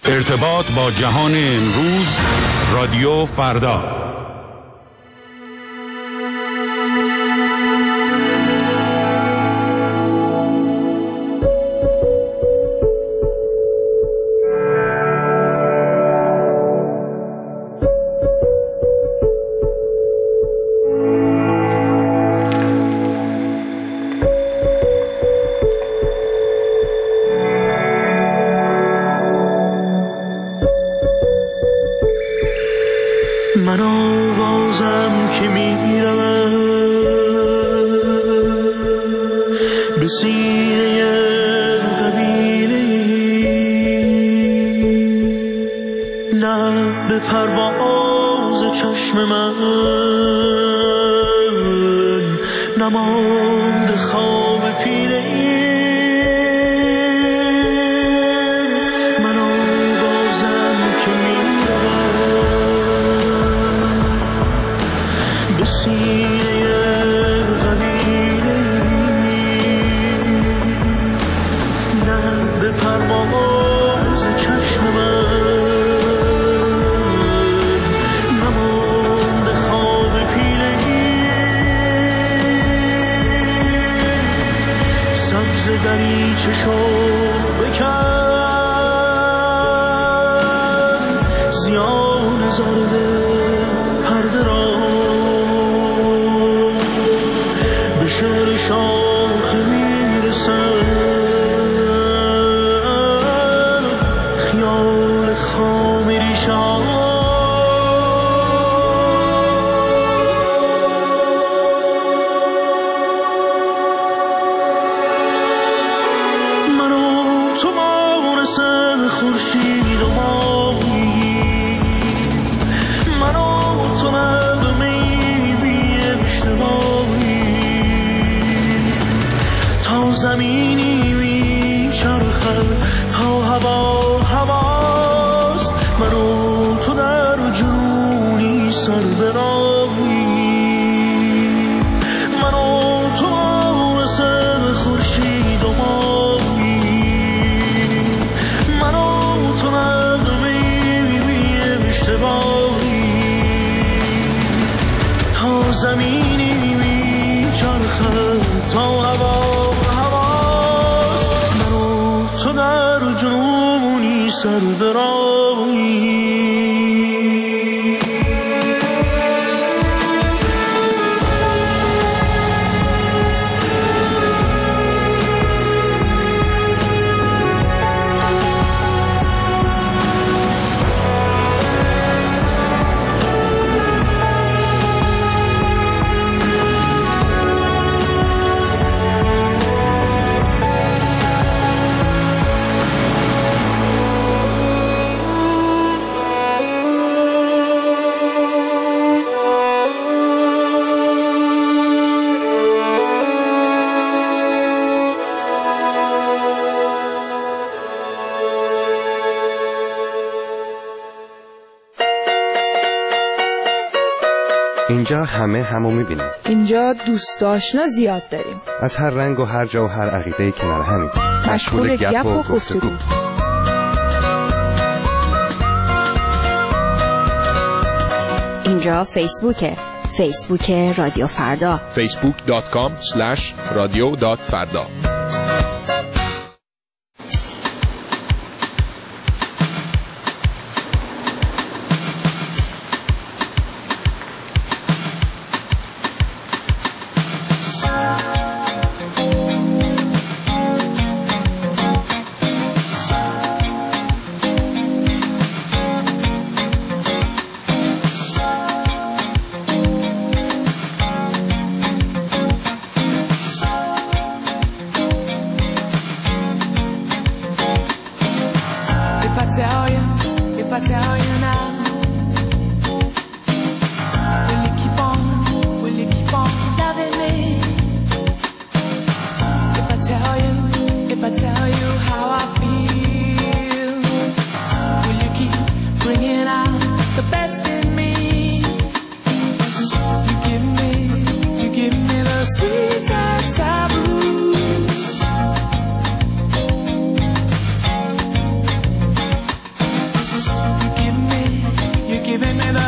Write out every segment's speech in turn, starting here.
ارتباط با جهان امروز، رادیو فردا. من آوازم که میرم به سینه قبیله، نه به پرواز چشم من نماند خواب پیله. من آوازم که میرم به سینه قبیله، نه به پرواز چشم من نماند خواب پیله. سبز دریچه شو بکن، زیان زرد پرده را به شعر شاخ میرسن. خیال خام ریشان من و تو مانسن خورشید و ماهی، من و تو نغمه‌ای بی اشتباهی، تا زمینی میچرخد تا هوا هواست. من و تو در جنونی سر براهی، من و تو مثل خورشید و ماهی، من و تو نغمه‌ای بی اشتباهی، تا زمینی میچرخد تا هوا هواست. من و تو در جنونی سر براهی. اینجا همه همو میبینیم. اینجا دوست آشنا زیاد داریم، از هر رنگ و هر جا و هر عقیده کنار همین، مشغول گپ و گفتگو. اینجا فیسبوک رادیو فردا، facebook.com/radio.farda.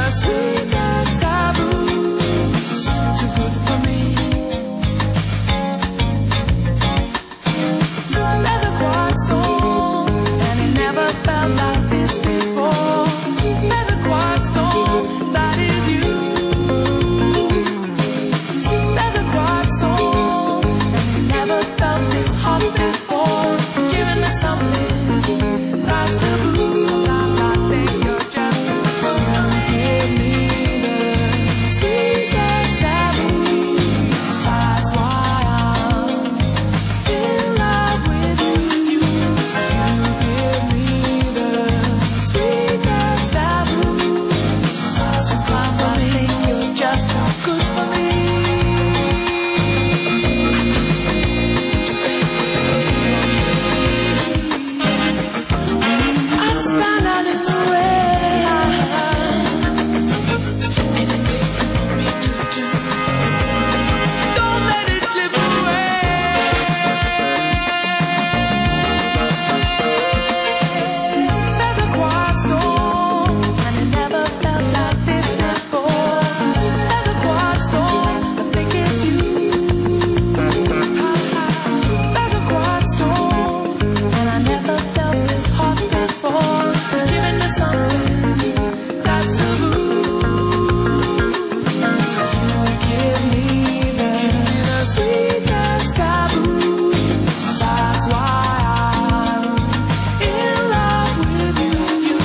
sweetest taboo, too good for me. There's a quiet storm, and it never felt like this before. There's a quiet storm, that is you. There's a quiet storm, and it never felt this hot before. Giving me something that's taboo. Sometimes I think you're just gonna give me the sweetest taboo. That's why I'm in love with you. You give me the sweetest taboo. Sometimes I think you're just too good for me. I'd stand out in the rain, and it makes me do. Don't let it slip away. There's a quiet storm, and it never felt like this before. There's a quiet storm, I think it's you. There's a quiet storm, and I never felt this hot before. Giving me something that's taboo. You give me the sweetest taboo. That's why I'm in love with you. You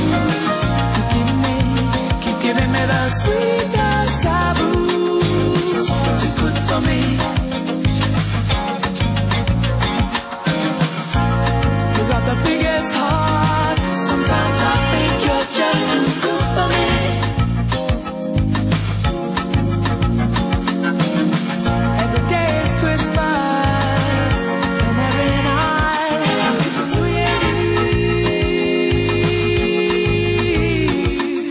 keep giving me the sweetest taboo. Too good for me. You got the biggest heart. Sometimes I think you're just too good for me. Every day is Christmas, and every night is New Year's Eve.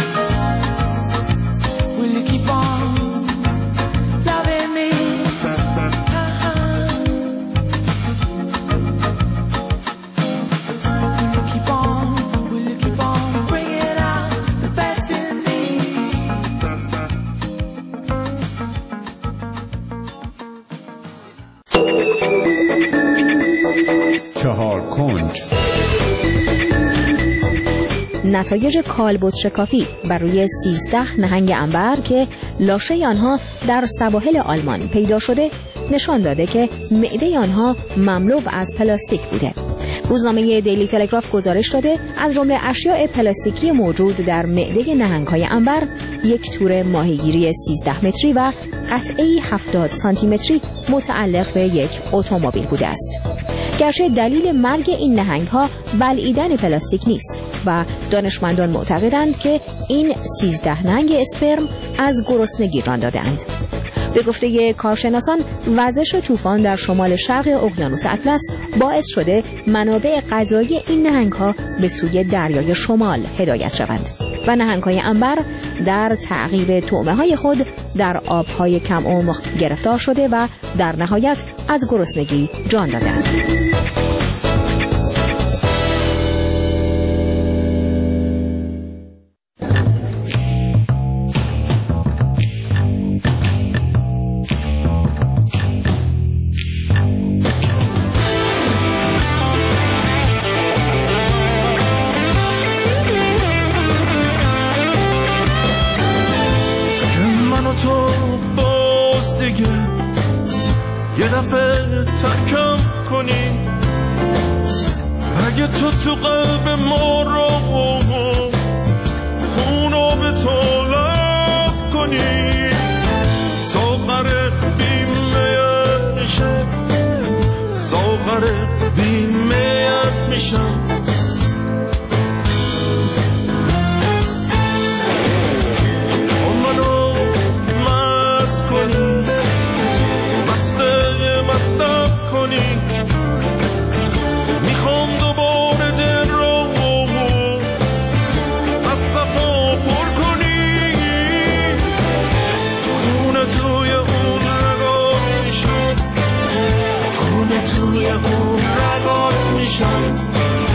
Will you keep on loving me? Will you keep on bringing out the best in me? چهار کنج. نتایج کالبد شکافی بر روی 13 نهنگ عنبر که لاشه آنها در سواحل آلمان پیدا شده نشان داده که معده آنها مملو از پلاستیک بوده. روزنامه دیلی تلگراف گزارش داده از جمله اشیاء پلاستیکی موجود در معده نهنگ‌های عنبر یک تور ماهیگیری 13 متری و قطعه‌ای 70 سانتی متری متعلق به یک اتومبیل بوده است. گرچه دلیل مرگ این نهنگ‌ها بلعیدن پلاستیک نیست و دانشمندان معتقدند که این 13 نهنگ اسپرم از گرسنگی ران داده‌اند. به گفته کارشناسان وزش طوفان در شمال شرق اقیانوس اطلس باعث شده منابع غذایی این نهنگ‌ها به سوی دریای شمال هدایت شوند و نهنگ‌های عنبر در تعقیب طعمه‌های خود در آب‌های کم عمق گرفتار شده و در نهایت از گرسنگی جان دادند. اگه تو قلب ما رو خونو به طلب کنی ساغر بیمیت میشم ساغر بیمیت میشم منو مست کنی مستم کنی میخوام دوباره دل رو از صفا پر کنی خونه توی اون رگات میشم خونه توی اون رگات میشم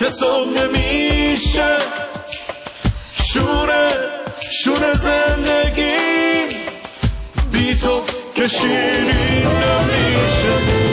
که صبح نمیشه، شور زندگی بی تو که شیرین نمیشه.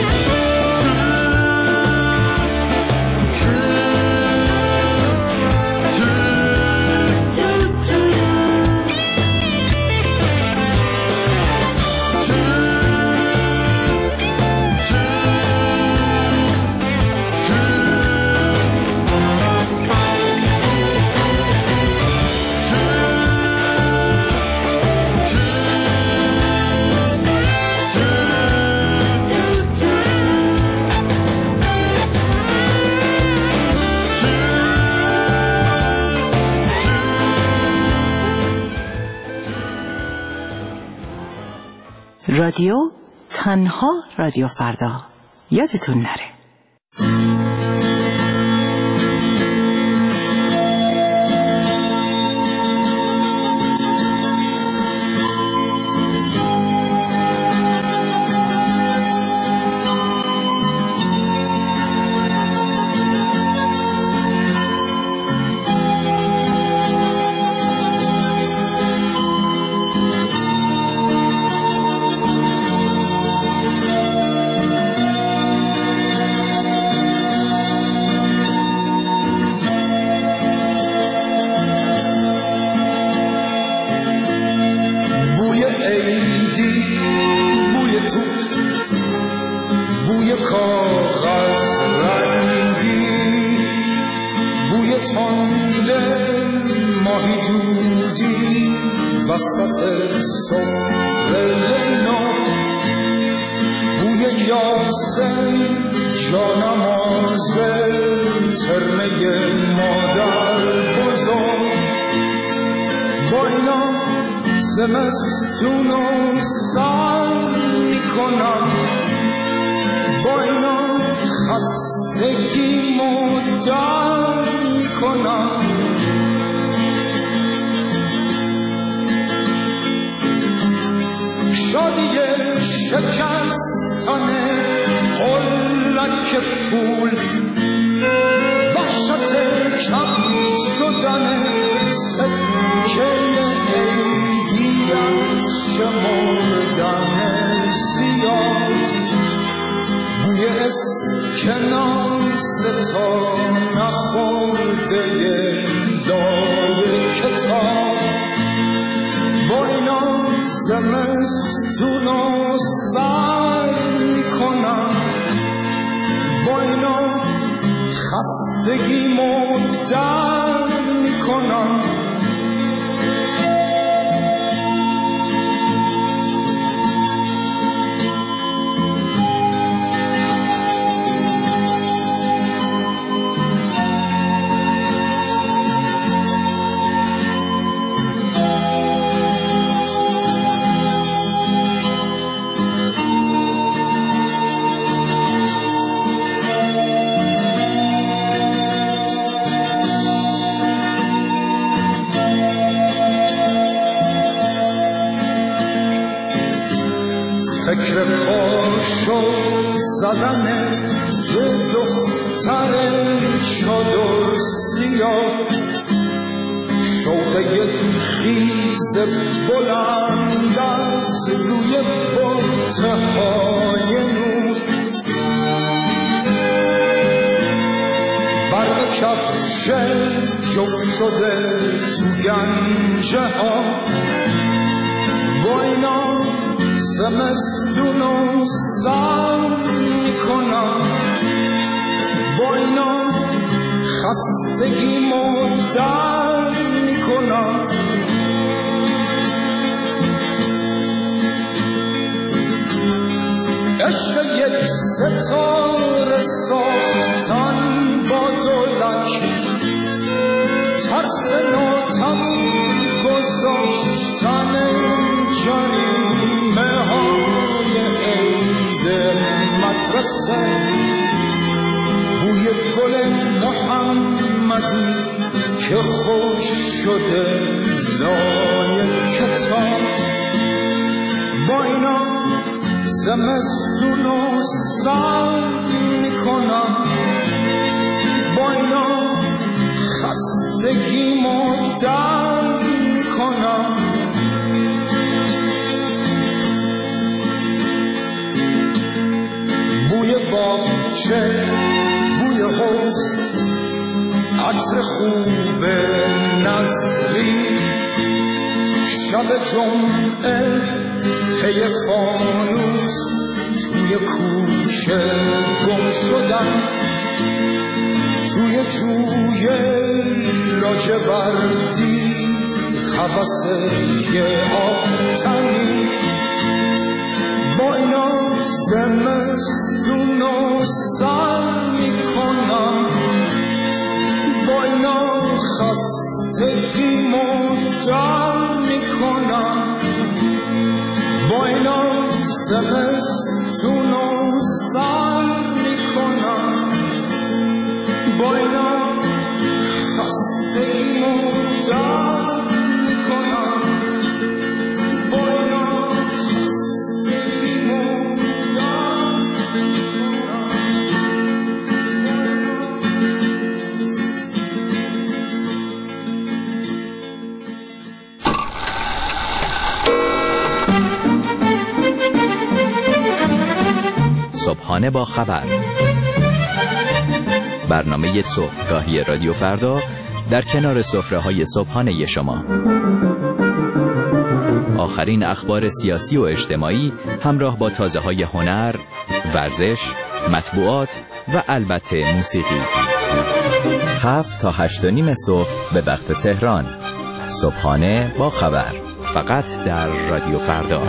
رادیو تنها رادیو فردا، یادتون نره. زمستون و سر میکنم، با اینا خستگی مدر میکنم. شادی شکستن قلک پول، وحشت کم شدن سکه عیدی از شمردن زیاد، بوی اسکناس تا نخورده لای کتاب. با اینا زمستون و سر میکنم، با اینا خستگی مدر میکنم. فکر پاشو زدن یه دختر چادر سیاه، شوق یک خیز بلند از روی بطهای نور، برق کفش جفت شده تو گنجه ها. با اینا زمستون و سر میکنم، با اینا خستگی مدر میکنم. عشق یک ستاره ساختن با دولک، ترس ناتموم گذاشتن جریمه های عید مدرسه، بوی گل محمدی که خوش شده لای کتاب. با اینا زمستون و سر میکنم، با اینا اینا خستگیمو در میکنم. بوی باغچه، بوی حوض، عطر خوب نسلی، شب جمعه پی فانوس توی کوچه گم شدم، توی جوی لاجوردی هوس یه آبتنی. با اینا زمستونو سر میکنم، با اینا خستگیمو در میکنم، با اینا زمستونو سر میکنم، با اینا خستگیمو در میکنم، با اینا خستگیمو در میکنم. صبحانه با خبر، برنامه صبحگاهی رادیو فردا در کنار سفره‌های صبحانه شما. آخرین اخبار سیاسی و اجتماعی همراه با تازه‌های هنر، ورزش، مطبوعات و البته موسیقی. 7 تا 8:30 صبح به وقت تهران. صبحانه با خبر، فقط در رادیو فردا.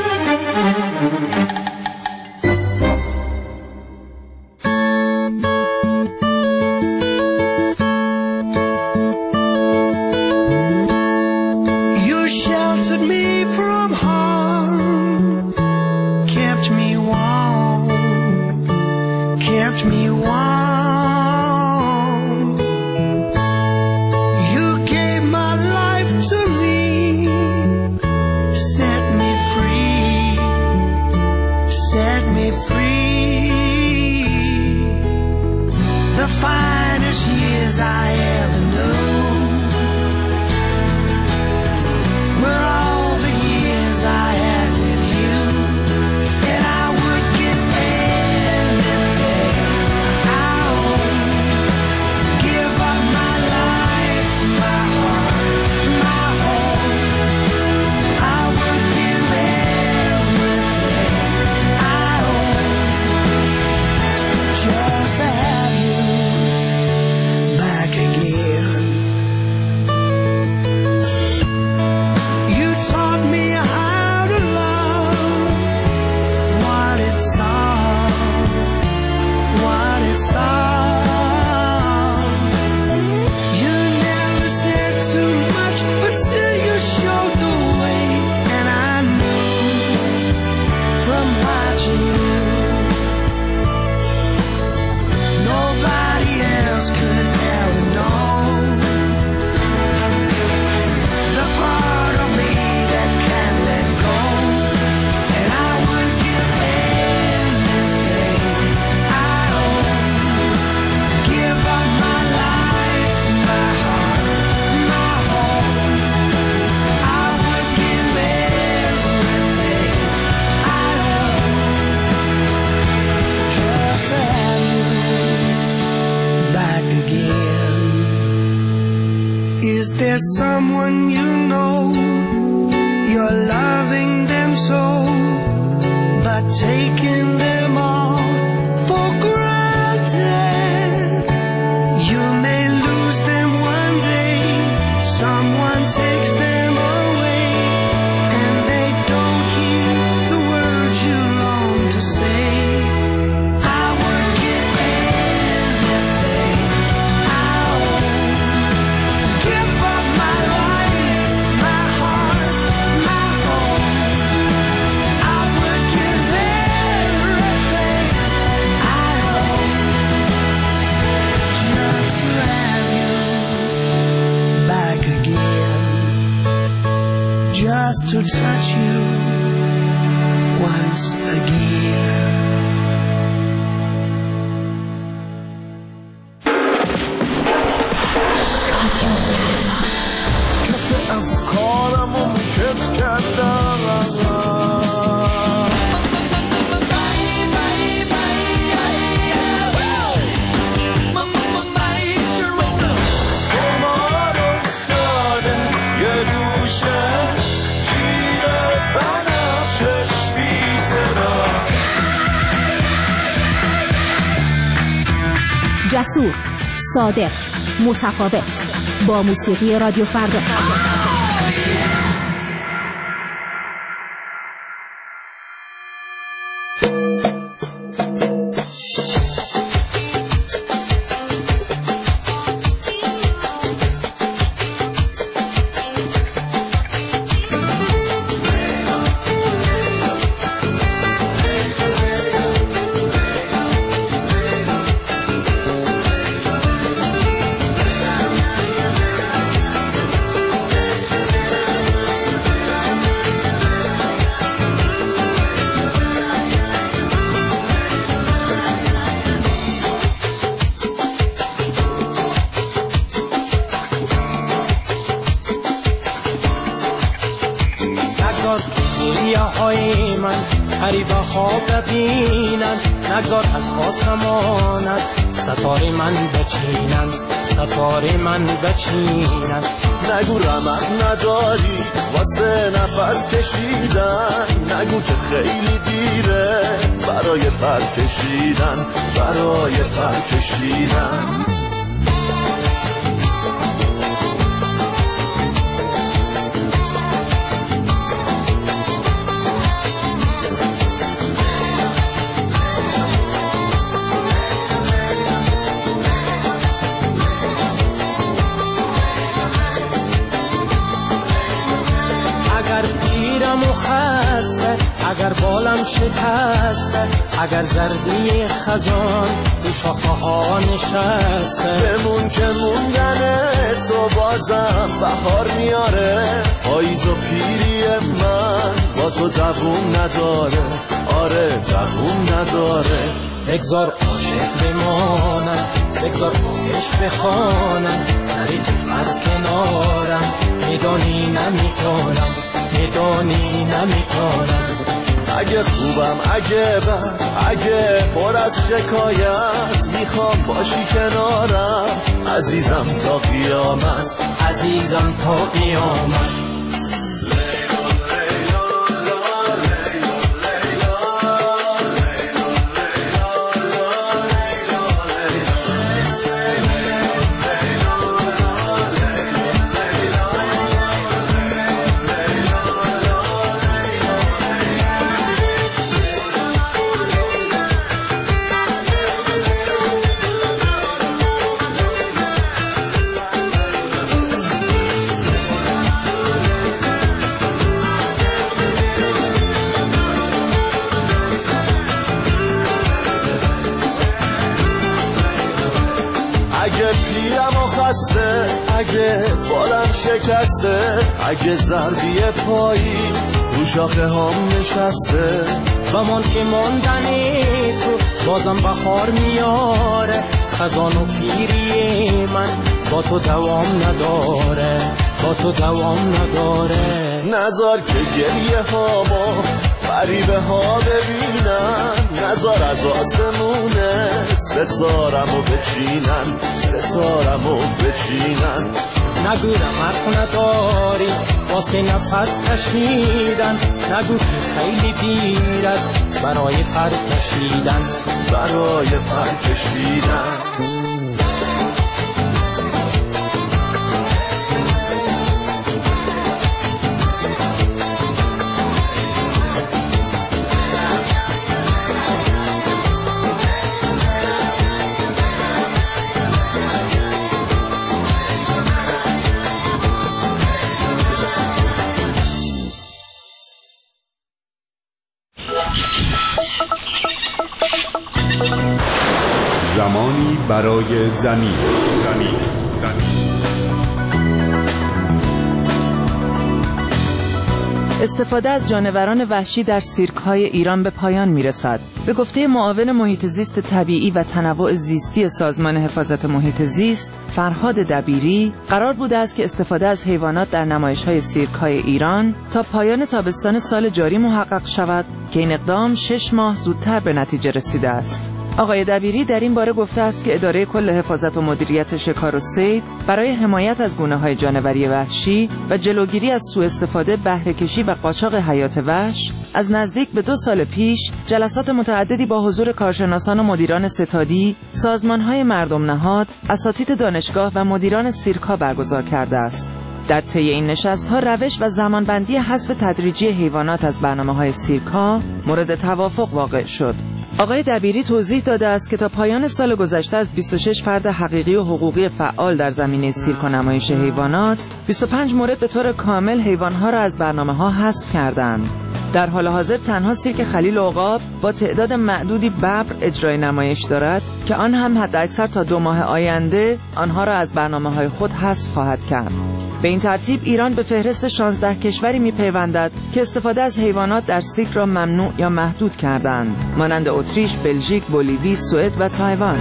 Just to touch you once again. جسور، صادق، متفاوت. با موسیقی رادیو فردا. های من غریبه ها ببینن، نگذار از آسمانت ستاره من بچینن، ستاره من بچینن. نگو رمق نداری واسه نفس کشیدن، نگو که خیلی دیره برای پر کشیدن، برای پر کشیدن. اگر بالم شکسته، اگر زردی خزان تو شاخه ها نشسته، بمون که موندن تو بازم بهار میاره. پاییز و پیری من با تو دووم نداره، آره دووم نداره. بگذار عاشق بمانم، بگذار عشق بخوانم، نری تو از کنارم، میدانی نمیکنم، میدانی نمیکنم. اگه خوبم اگه بد اگه پر از شکایت، میخوام باشی کنارم عزیزم تا قیامت، عزیزم تا قیامت. اگه بالم شکسته، اگه زردی پایی رو شاخه هم نشسته، بمان که ماندنی تو بازم بخار میاره. خزان و پیری من با تو دوام نداره، با تو دوام نداره. نذار که گریه هامو غریبه ها ببینن، نذار از آسمونه ستارمو بچینن، ستارمو بچینن. نگو رمق نداری واسه نفس کشیدن، نگو که خیلی دیر است برای پر کشیدن، برای پر کشیدن. زمانی برای زمین. استفاده از جانوران وحشی در سیرک‌های ایران به پایان می‌رسد. به گفته معاون محیط زیست طبیعی و تنوع زیستی سازمان حفاظت محیط زیست فرهاد دبیری، قرار بوده است که استفاده از حیوانات در نمایش‌های سیرک‌های ایران تا پایان تابستان سال جاری محقق شود که این اقدام 6 ماه زودتر به نتیجه رسیده است. آقای دبیری در این باره گفته است که اداره کل حفاظت و مدیریت شکار و صید برای حمایت از گونه‌های جانوری وحشی و جلوگیری از سوء استفاده، بهره‌کشی و قاچاق حیات وحش از نزدیک به 2 سال پیش جلسات متعددی با حضور کارشناسان و مدیران ستادی، سازمان‌های مردم نهاد، اساتید دانشگاه و مدیران سیرک‌ها برگزار کرده است. در طی این نشست‌ها روش و زمانبندی حذف تدریجی حیوانات از برنامه‌های سیرک‌ها مورد توافق واقع شد. آقای دبیری توضیح داده است که تا پایان سال گذشته از 26 فرد حقیقی و حقوقی فعال در زمینه سیرک و نمایش حیوانات، 25 مورد به طور کامل حیوانها را از برنامه‌ها حذف کردند. در حال حاضر تنها سیرک خلیل عقاب با تعداد معدودی ببر اجرای نمایش دارد که آن هم حداکثر تا 2 ماه آینده آنها را از برنامه‌های خود حذف خواهد کرد. به این ترتیب ایران به فهرست 16 کشوری می‌پیوندد که استفاده از حیوانات در سیرک را ممنوع یا محدود کردند، مانند اتریش، بلژیک، بولیوی، سوئد و تایوان.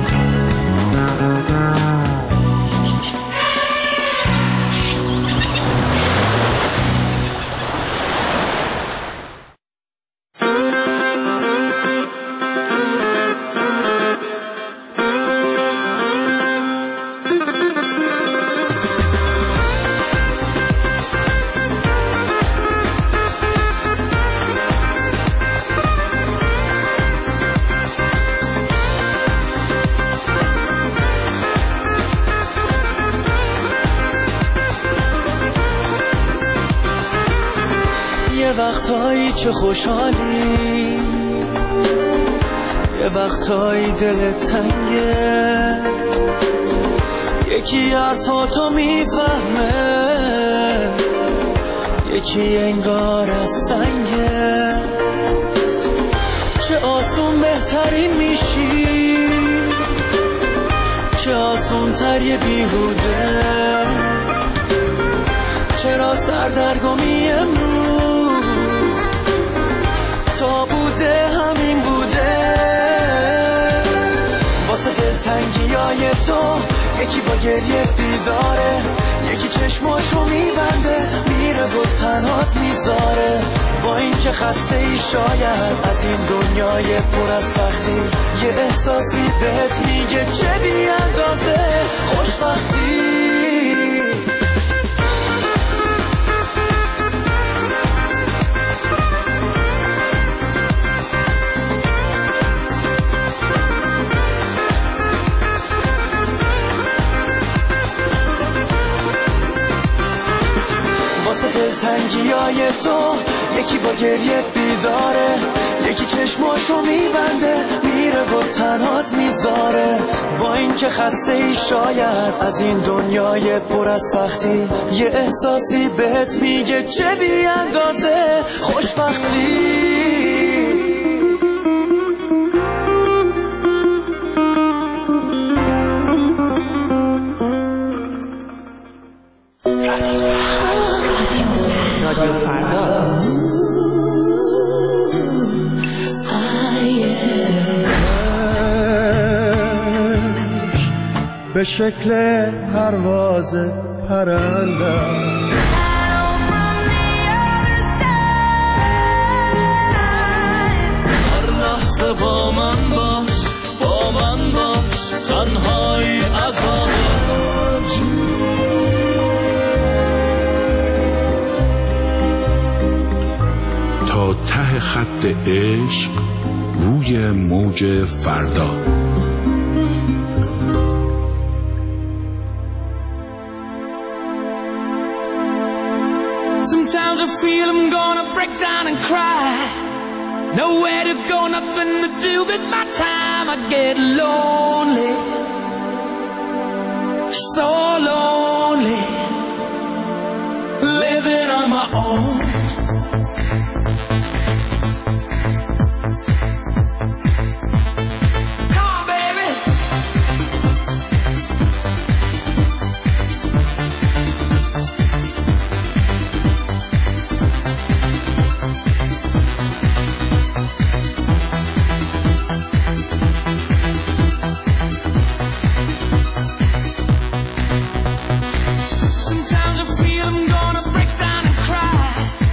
یه وقتایی چه خوشحالی، یه وقتایی دلت تنگه، یکی حرفاتو میفهمه، یکی انگار از سنگه. چه آسون بهترین میشی، چه آسون تر یه بیهوده، چرا سردرگمی امروز تا بوده همین بوده. واسه دلتنگیای تو یکی با گریه بیداره، یکی چشماشو میبنده میره و تنهات میذاره. با این که خسته ای شاید از این دنیای پر از سختی، یه احساسی بهت میگه چه بی اندازه خوشبختی. دلتنگیای تو یکی با گریه بیداره، یکی چشماشو میبنده میره و تنهات میذاره. با این که خسته ای شاید از این دنیای پر از سختی، یه احساسی بهت میگه چه بی اندازه خوشبختی. به شکل پرواز پرنده هر لحظه با من باش، با من باش، تنهایی عذابش. تا ته خط عشق روی موج فردا. Sometimes I feel I'm gonna break down and cry. Nowhere to go, nothing to do with my time. I get lonely, so lonely, living on my own. Sometimes I feel I'm gonna break down and cry.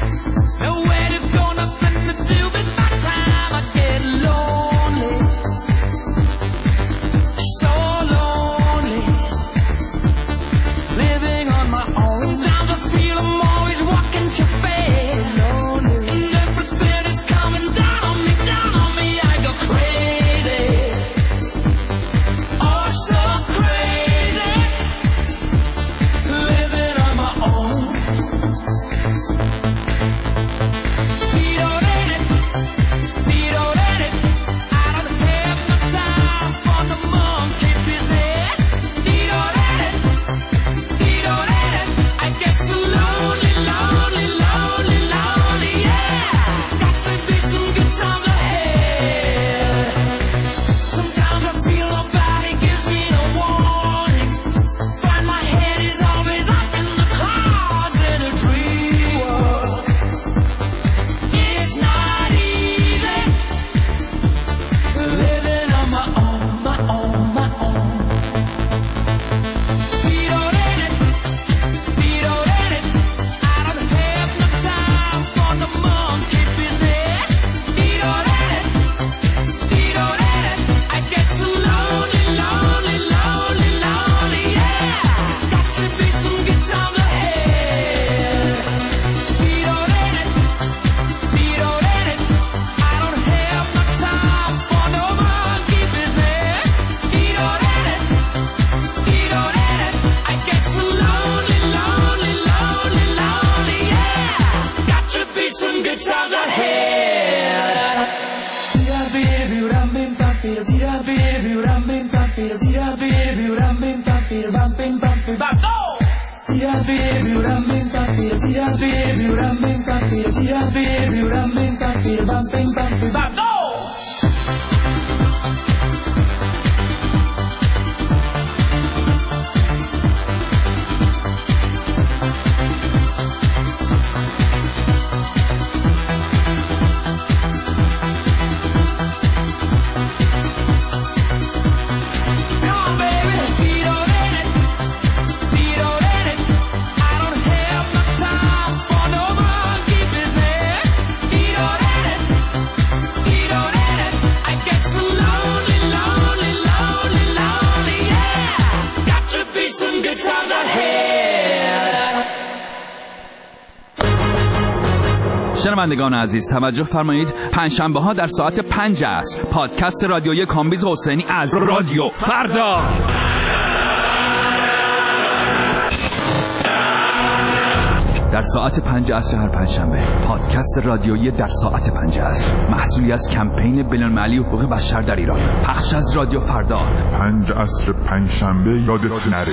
شنوندگان عزیز توجه فرمایید، پنجشنبه ها در ساعت 5 عصر پادکست رادیویی کامبیز حسینی از رادیو فردا. در ساعت 5 عصر هر پنجشنبه پادکست رادیویی در ساعت 5 عصر، محصولی از کمپین بین‌المللی حقوق بشر در ایران، پخش از رادیو فردا. 5 عصر پنجشنبه یادت نره.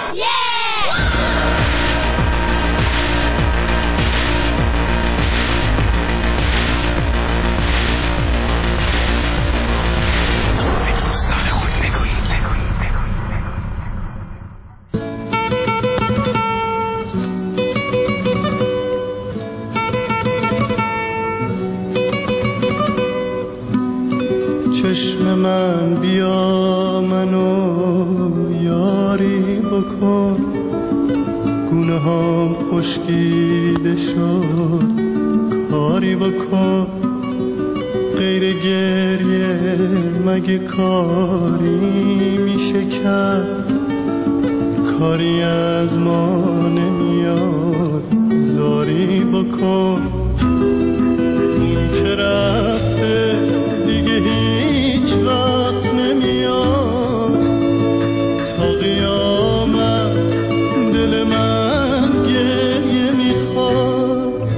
چشم من بیا منو یاری بکن، گونه هم خشکیده شد کاری بکن، غیر گریه مگه کاری میشه کرد، کاری از ما نمیاد زاری بکن، این که رفته دیگه هیچ وقت نمیاد، تا قیامت دل من گریه میخواد،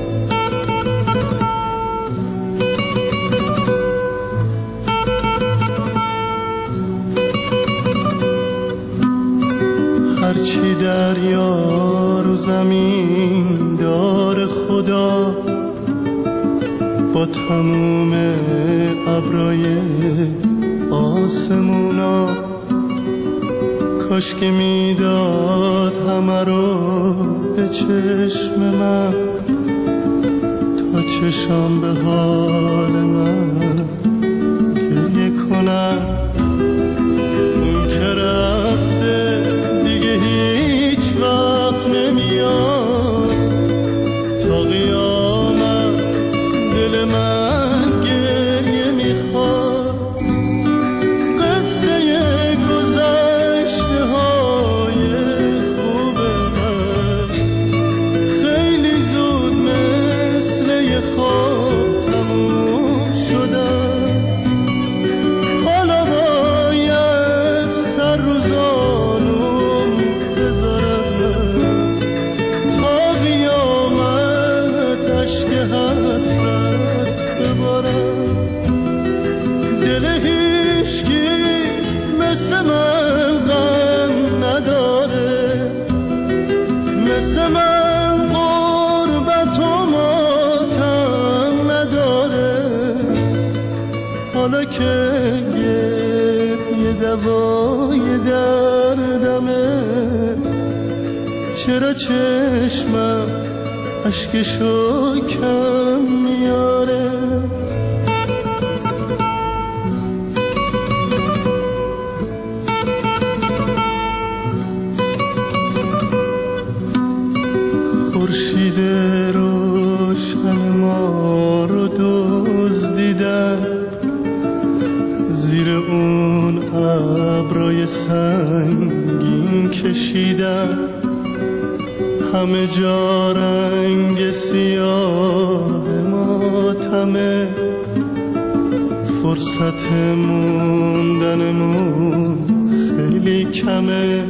هرچی دریا رو زمین دار خدا، با تموم ابرای آسمونا، کاش که میداد همه رو به چشم من، تا چشم به حال من گریه کنم، اون که رفته دیگه هیچ وقت نمیاد، تا قیامت دل من گریه میخواد، قصه گذشته های خوب من خیلی زود مثل یه خواب تموم شدن، حالا باید سر رو زانوم بذارم، تا قیامت عشق حسرت ببارم، دل هیچکی مثل من غم نداره، مثل من غربت و ماتم نداره، حالا که یه دوای دردمه، چرا چشمم اشکشو کم میاره، خورشید روشن ما رو دزدیدن، زیر اون ابرای سنگین کشیدن، همه جا رنگ سیاه ماتمه، فرصت موندنمون خیلی کمه،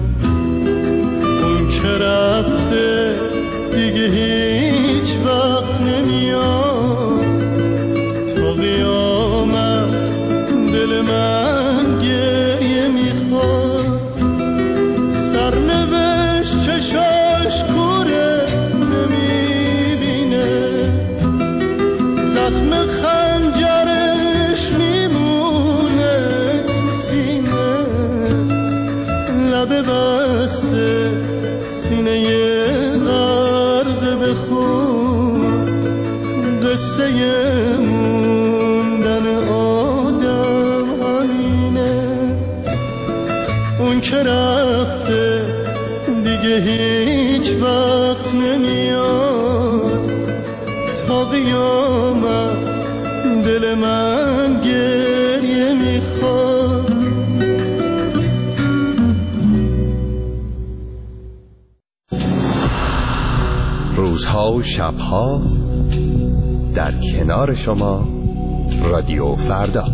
اون که رفته دیگه هیچ وقت نمیاد، تا قیامت دل من گریه میخواد، سرنوشت چشاش دل من گریه میخواد. روزها و شبها در کنار شما رادیو فردا.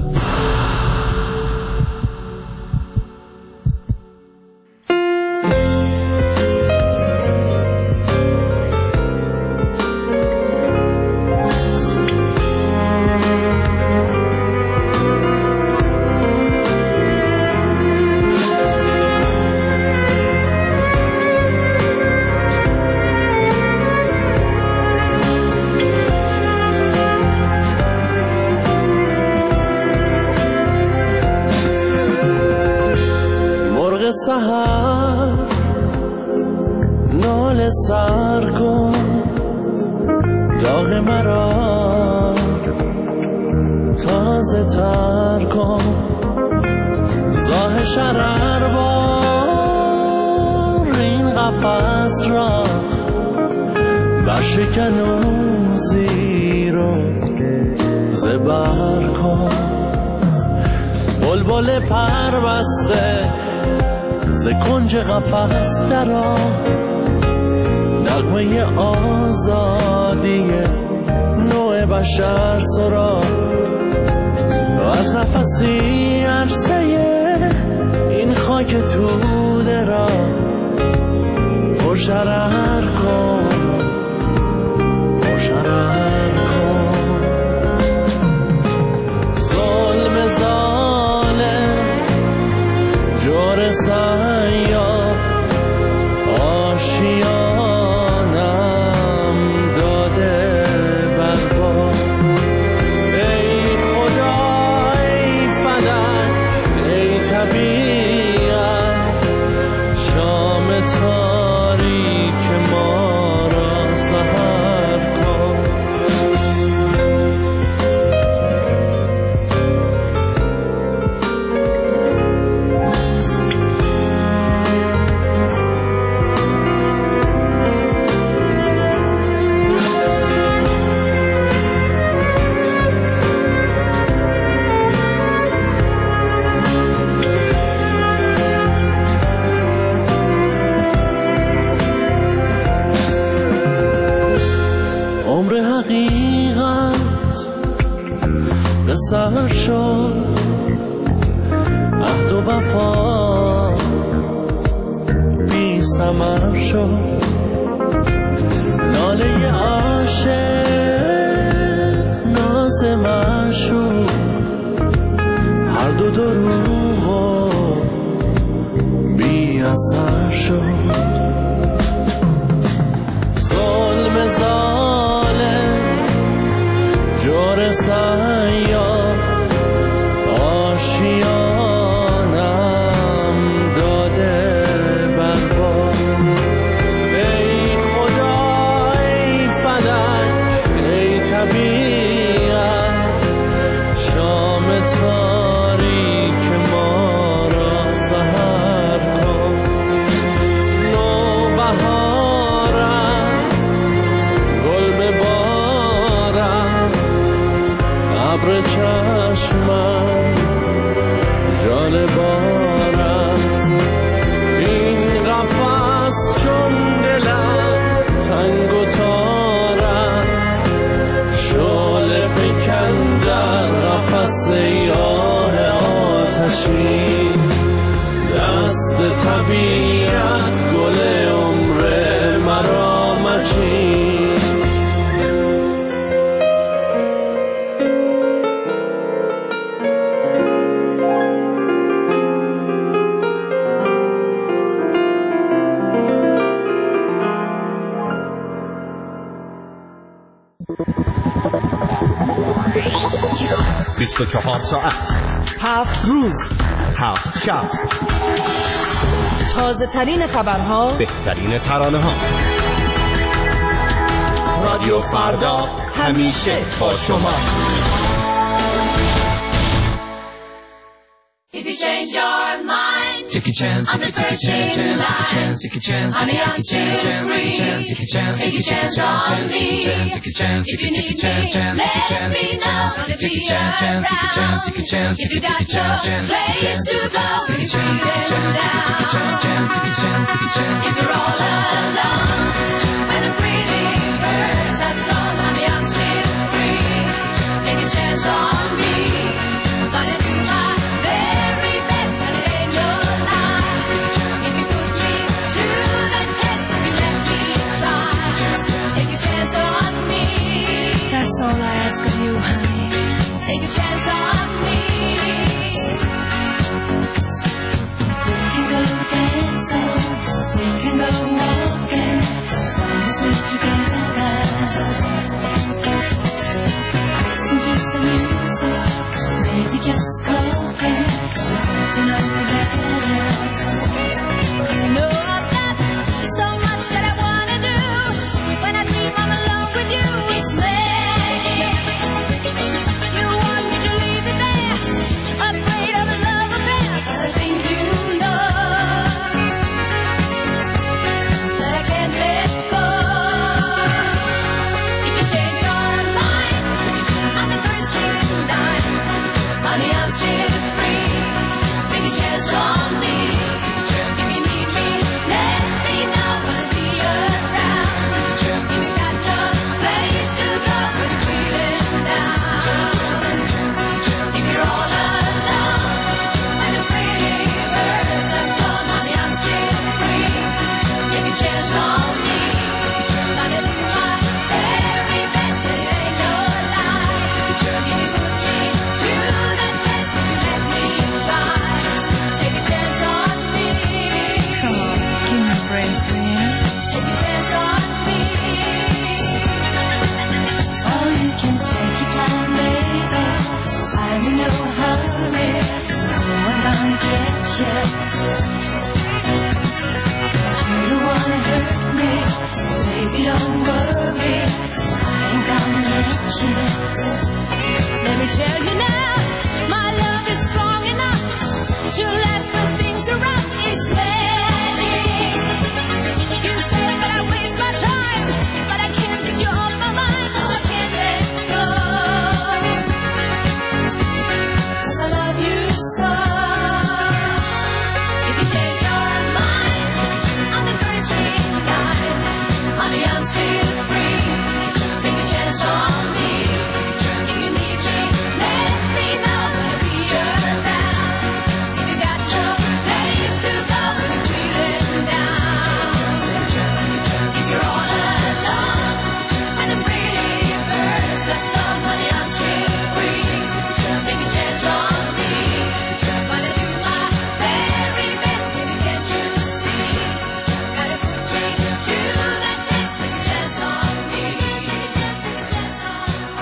سحر نال سرگم داغ مرا تازه تر کن. زاه شرر بار این قفس را برشکن و زیر و زبر کن. بلبل پر بسته ز کنج قفس درآ، نغمه آزادی نوع بشر سرا. از نفسی عرصه این خاک توده را پرشرر کن، پرشرر کن. ظلم ظالم جور سیاه آشیانم داده برباد. ای خدا ای فلک ای طبیعت، شام تاریک ما را سحر کن. سر شد عهد و وفا بی ثمر شد. ناله عاشق ناز معشوق هر دو دروغ و بی اثر شد. ظلم ظالم جور سیاه آشیانم داده برباد. ای خدا ای فلک ای طبیعت، شام تاریک ما را سحر کن. نوبهار است گل به بار است، ابر چشمم جانبار است. این قفس چون دلم تنگ و تار است، شعله فکن در قفس سیاه آتشی. دست طبیعت گل عمر مرا مچین. 24 ساعت 7 روز 7 شب، تازه ترین خبرها، بهترین ترانه ها. رادیو فردا همیشه با شماست. If you change your mind take a chance, take a chance, take a chance, honey, I'm still free. Take a chance, take a chance on me. Take a chance, if you need me, let me know. Gonna be around. Take a chance, if you got no place to go, take a chance, take a chance, take a chance, take a chance, take a chance. If you're all alone, when the pretty birds have flown, honey, I'm still free. Take a chance on me. Gonna do my very best and it ain't no lie. If you put me to the test, if you let me try, take a chance on me. That's all I ask of you, honey. Take a chance on me. We can go dancing, we can go walking, as long as we're together. Listen to some music, maybe just talking, to know you better. 'Cause you know I've got so much that I wanna do. When I dream I'm alone with you, it's magic. You want me to leave it there, afraid of a love affair, but I think you know that I can't let go. If you change your mind, I'm the first in line. Honey, I'm still free. Take a chance on me. If you need me, let me know. Gonna be around. If you got no place to go, when you're feeling down. If you're all alone, when the pretty birds have flown, honey, I'm still free. Take a chance on me. Gonna do my very best, and it ain't no lie. If you put me to the test, if you let me try, take a chance on me. Come on, give me a break, will you? Take a chance on me. Oh, you can take your time, baby. I'm in no hurry. No one gonna get you. You don't wanna hurt me, baby. Don't worry. I ain't gonna let you. Let me tell you now, my love is strong enough to last when things are rough. It's magic. You say that I waste my time, but I can't get you off my mind. No, I can't let go. 'Cause I love you so. If you change your mind, I'm the first in line. Honey, I'm still free. Take a chance on me. If you need me, let me know. Gonna be around. If you got no place to go, when you're feeling down. If you're all alone, and the pretty birds have flown, honey, I'm still free. Take a chance on me. Gonna do my very best, baby, can't you see? Gotta put me to the test. Take a chance on me. Take a chance on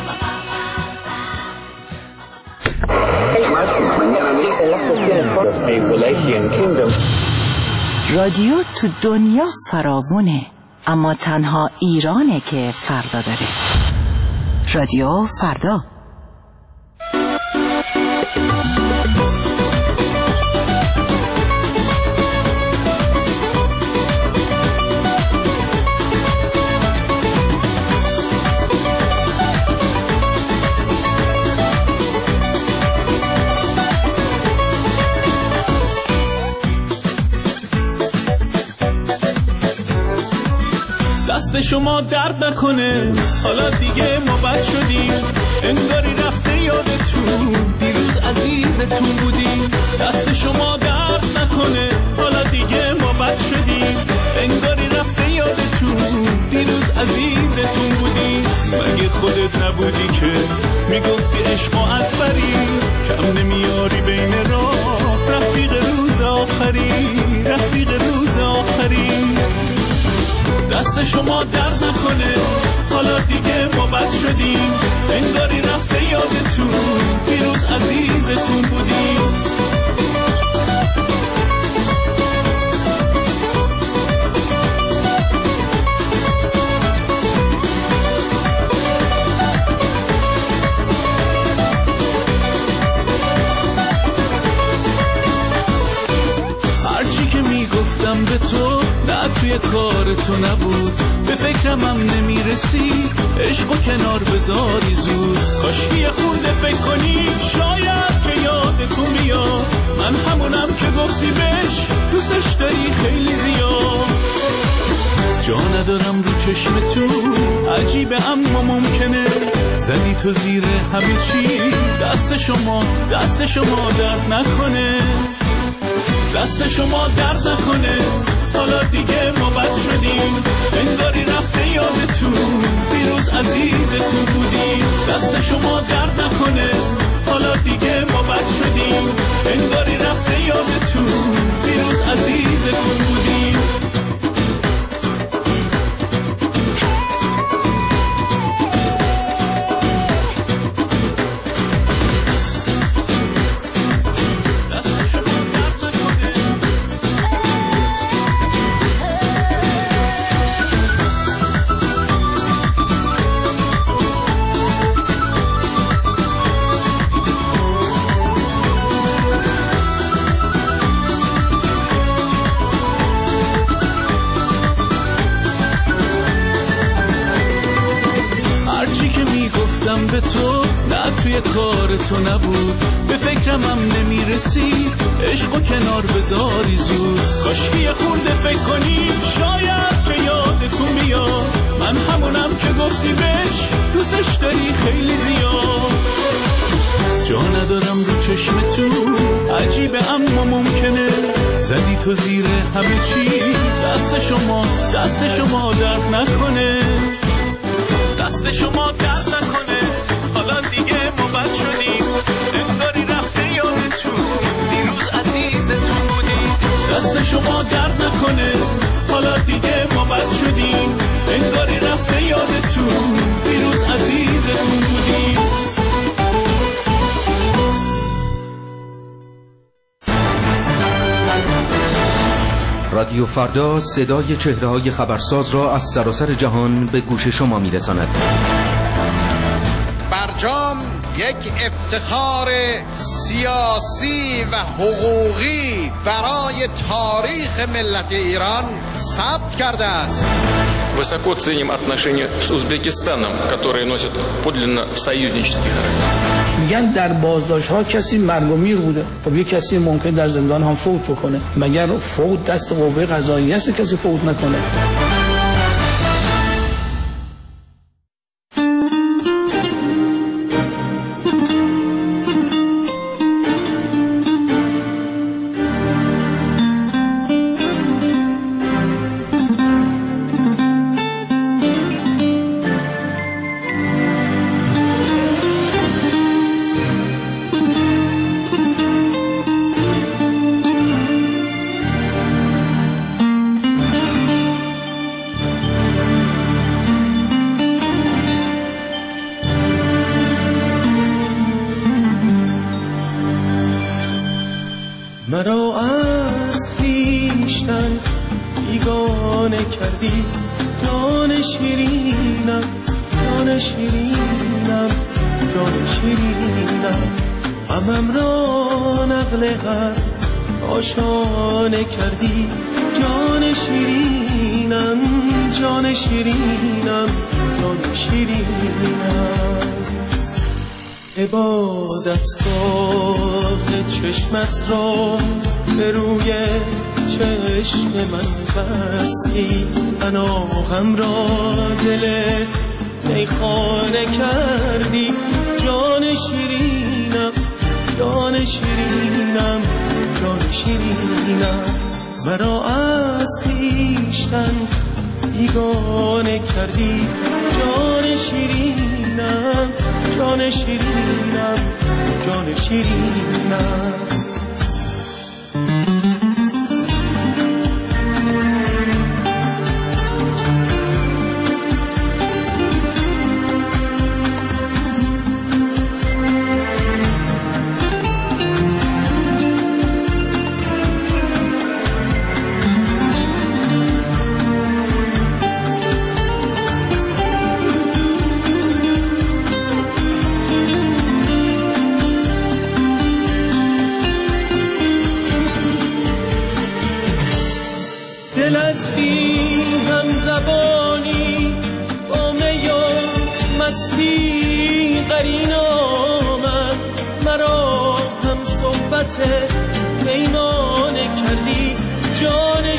رادیو تو دنیا فراوونه، اما تنها ایرانه که فردا داره. رادیو فردا. دست شما درد نکنه، حالا دیگه ما بد شدیم، انگاری رفته یادتون دیروز عزیزتون بودیم. دست شما درد نکنه، حالا دیگه ما بد شدیم، انگاری رفته یادتون دیروز عزیزتون بودیم. مگه خودت نبودی که میگفتی عشق از بری، کم نمیاری بین راه، رفیق روز آخری، رفیق روز آخری. دست شما درد نکنه، حالا دیگه ما بد شدیم، انگاری رفته یادتون دیروز عزیزتون بودیم. تو نه توی کار تو نبود، به فکرم هم نمیرسی عشق و کنار بذاری زود. کاشکی یه خورده فکر کنی شاید که یاد تو میاد، من همونم که گفتی بهش دوستش داری خیلی زیاد. جا ندارم رو چشم تو عجیبه اما ممکنه، زدی تو زیر همه چی، دست شما درد نکنه، دست شما درد نکنه. حالا دیگه ما بد شدیم، انگاری رفته یادتون دیروز عزیزتون بودیم. دست شما درد نکنه، حالا دیگه ما بد شدیم، انگاری رفته یادتون دیروز عزیزتون بودیم. به تو نه توی کار تو نبود، به فکرم هم نمیرسی عشق و کنار بذاری زود. کاشکی یه خورده فکر کنی شاید که یادتون میاد، من همونم که گفتی بهش دوستش داری خیلی زیاد. جا ندارم رو چشم تو عجیبه اما ممکنه، زدی تو زیر همه چی، دست شما درد نکنه، دست شما درد نکنه. حالا دیگه ما بد شدیم، انگاری رفته یادتون دیروز عزیزتون بودیم. دست شما درد نکنه، حالا دیگه ما بد شدیم، انگاری رفته یادتون دیروز عزیزتون بودیم. رادیو فردا صدای چهره‌های خبرساز را از سراسر جهان به گوش شما می‌رساند. برجام یک افتخار سیاسی و حقوقی برای تاریخ ملت ایران ثبت کرده است. Высоко ценим отношения с Узбекистаном, которые носят подлинно союзнический характер. میگن در بازداشت ها کسی مرگ و میر بوده. خب یک کسی ممکن در زندان هم فوت بکنه، مگر فوت دست قوه قضاییه است کسی فوت نکنه؟ مرا از خویشتن بیگانه کردی، جان شیرینم، جان شیرینم، جان شیرینم. غمم را نقل غم آشانه کردی، جان شیرینم، جان شیرینم، جان شیرینم. عبادتگاه چشمت را به روی چشم من بستی، پناهم را دل میخانه کردی، جان شیرینم، جان شیرینم، جان شیرینم. مرا از خویشتن بیگانه کردی، جان شیرینم، جان شیرینم، جان شیرینم. صحبت پیمانه کردی جان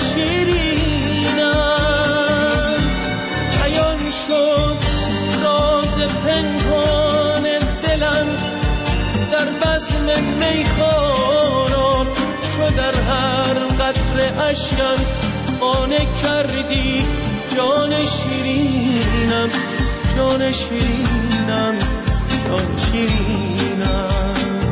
شیرینم. عیان شد راز پنهان دلم در بزم میخانات، چو در هر قطره اشکم خانه کردی جان شیرینم، جان شیرینم، جان شیرینم.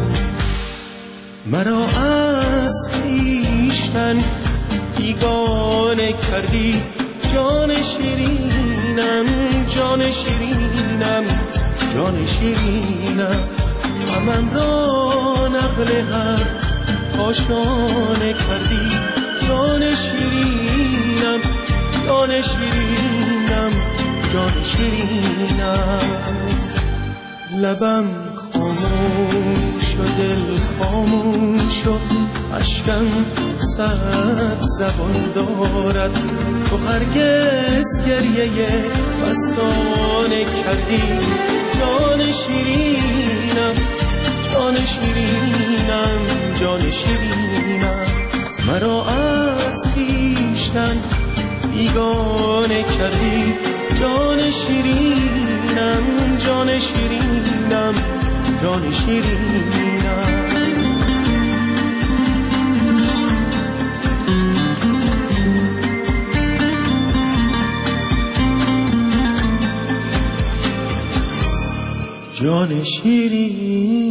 مرا از خویشتن بیگانه کردی جان شیرینم، جان شیرینم، جان شیرینم. غمم را نقل هر کاشانه کردی جان شیرینم، جان شیرینم، جان شیرینم. لبم خاموش و دل خاموش و اشکم صد زبان دارد، تو هرگز گریه مستانه کردی جان شیرینم، جان شیرینم، جان شیرینم. مرا از خویشتن بیگانه کردی جان شیرینم، جان شیرینم، جان شیرینم. جان شیرینم.